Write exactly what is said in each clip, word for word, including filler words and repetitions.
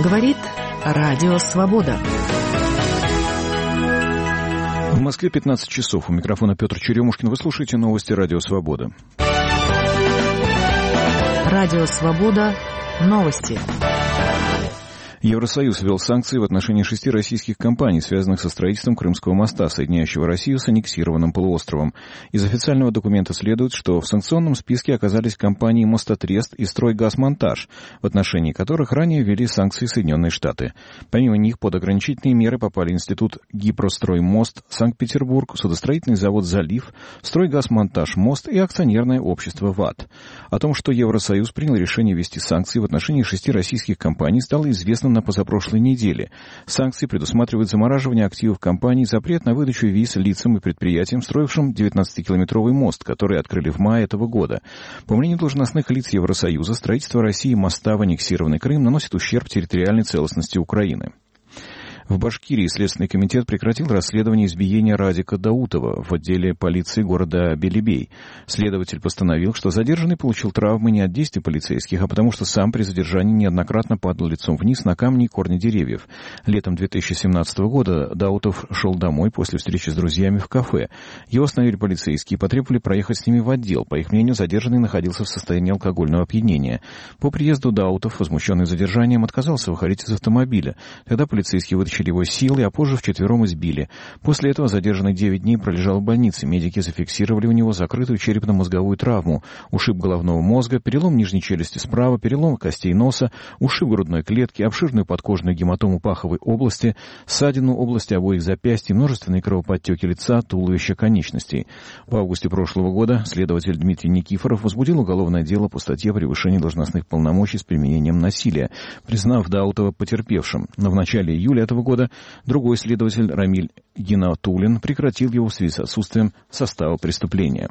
Говорит Радио Свобода. В Москве пятнадцать часов. У микрофона Петр Черемушкин. Вы слушаете новости Радио Свобода. Радио Свобода. Новости. Евросоюз ввел санкции в отношении шести российских компаний, связанных со строительством Крымского моста, соединяющего Россию с аннексированным полуостровом. Из официального документа следует, что в санкционном списке оказались компании «Мостотрест» и «Стройгазмонтаж», в отношении которых ранее ввели санкции Соединенные Штаты. Помимо них под ограничительные меры попали Институт «Гипростроймост», Санкт-Петербург, судостроительный завод «Залив», «Стройгазмонтаж Мост» и акционерное общество «ВАТ». О том, что Евросоюз принял решение ввести санкции в отношении шести российских компаний, стало известно на позапрошлой неделе. Санкции предусматривают замораживание активов компаний, запрет на выдачу виз лицам и предприятиям, строившим девятнадцатикилометровый мост, который открыли в мае этого года. По мнению должностных лиц Евросоюза, строительство России моста в аннексированный Крым наносит ущерб территориальной целостности Украины. В Башкирии Следственный комитет прекратил расследование избиения Радика Даутова в отделе полиции города Белебей. Следователь постановил, что задержанный получил травмы не от действий полицейских, а потому что сам при задержании неоднократно падал лицом вниз на камни и корни деревьев. Летом две тысячи семнадцатого года Даутов шел домой после встречи с друзьями в кафе. Его остановили полицейские и потребовали проехать с ними в отдел. По их мнению, задержанный находился в состоянии алкогольного опьянения. По приезду Даутов, возмущенный задержанием, отказался выходить из автомобиля. Тогда полицейские вытащили его силой, а позже вчетвером избили. После этого задержанный девять дней пролежал в больнице. Медики зафиксировали у него закрытую черепно-мозговую травму, ушиб головного мозга, перелом нижней челюсти справа, перелом костей носа, ушиб грудной клетки, обширную подкожную гематому паховой области, ссадину области обоих запястий, множественные кровоподтеки лица, туловища, конечностей. В августе прошлого года следователь Дмитрий Никифоров возбудил уголовное дело по статье о превышении должностных полномочий с применением насилия, признав Даутова потерпевшим. Но в начале июля этого года другой следователь Рамиль Гинатуллин прекратил его в связи с отсутствием состава преступления.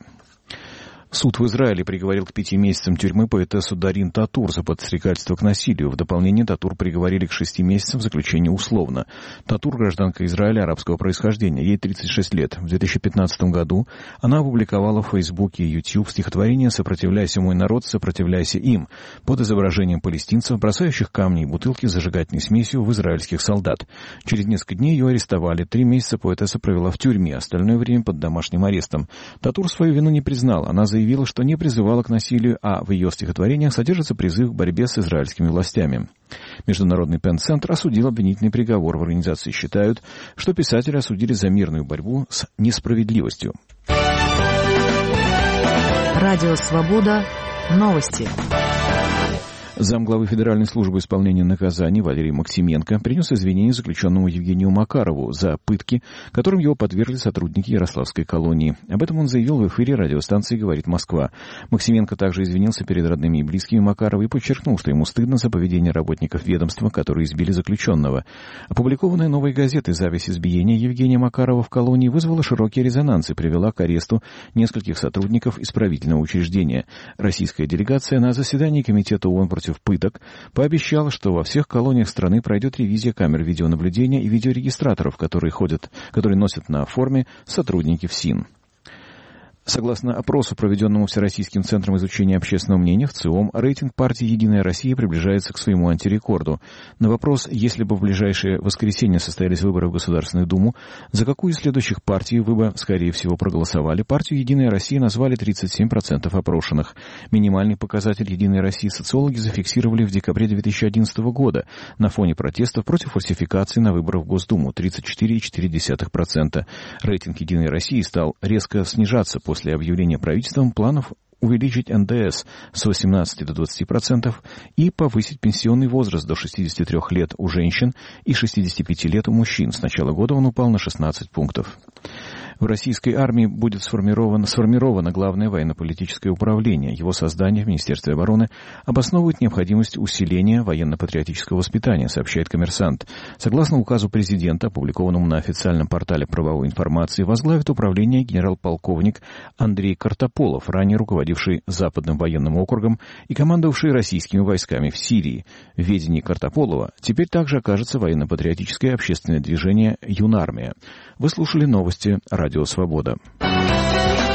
Суд в Израиле приговорил к пяти месяцам тюрьмы поэтессу Дарин Татур за подстрекательство к насилию. В дополнение Татур приговорили к шести месяцам заключения условно. Татур — гражданка Израиля арабского происхождения. Ей тридцать шесть лет. В две тысячи пятнадцатом году она опубликовала в Фейсбуке и YouTube стихотворение «Сопротивляйся, мой народ, сопротивляйся им» под изображением палестинцев, бросающих камни и бутылки с зажигательной смесью в израильских солдат. Через несколько дней ее арестовали. Три месяца поэтесса провела в тюрьме, остальное время под домашним арестом. Татур свою вину не признала. Она заявила, заявила, что не призывала к насилию, а в ее стихотворениях содержится призыв к борьбе с израильскими властями. Международный Пен-центр осудил обвинительный приговор. В организации считают, что писателя осудили за мирную борьбу с несправедливостью. Радио Свобода. Новости. Замглавы Федеральной службы исполнения наказаний Валерий Максименко принес извинения заключенному Евгению Макарову за пытки, которым его подвергли сотрудники Ярославской колонии. Об этом он заявил в эфире радиостанции «Говорит Москва». Максименко также извинился перед родными и близкими Макарова и подчеркнул, что ему стыдно за поведение работников ведомства, которые избили заключенного. Опубликованная «Новой газетой» запись избиения Евгения Макарова в колонии вызвала широкий резонанс и привела к аресту нескольких сотрудников исправительного учреждения. Российская делегация на заседании Комитета ООН против пыток пообещала, что во всех колониях страны пройдет ревизия камер видеонаблюдения и видеорегистраторов, которые ходят, которые носят на форме сотрудники ФСИН. Согласно опросу, проведенному Всероссийским центром изучения общественного мнения в ЦИОМ, рейтинг партии «Единая Россия» приближается к своему антирекорду. На вопрос, если бы в ближайшее воскресенье состоялись выборы в Государственную Думу, за какую из следующих партий вы бы, скорее всего, проголосовали, партию «Единая Россия» назвали тридцать семь процентов опрошенных. Минимальный показатель «Единой России» социологи зафиксировали в декабре две тысячи одиннадцатого года на фоне протестов против фальсификации на выборах в Госдуму — тридцать четыре целых четыре десятых процента. Рейтинг «Единой России» стал резко снижаться после после объявления правительством планов увеличить эн дэ эс с восемнадцати до двадцати процентов и повысить пенсионный возраст до шестидесяти трёх лет у женщин и шестидесяти пяти лет у мужчин. С начала года он упал на шестнадцать пунктов. В российской армии будет сформировано, сформировано главное военно-политическое управление. Его создание в Министерстве обороны обосновывает необходимость усиления военно-патриотического воспитания, сообщает «Коммерсант». Согласно указу президента, опубликованному на официальном портале правовой информации, возглавит управление генерал-полковник Андрей Картополов, ранее руководивший Западным военным округом и командовавший российскими войсками в Сирии. В ведении Картополова теперь также окажется военно-патриотическое общественное движение «Юнармия». Вы слушали новости «Радио Свобода».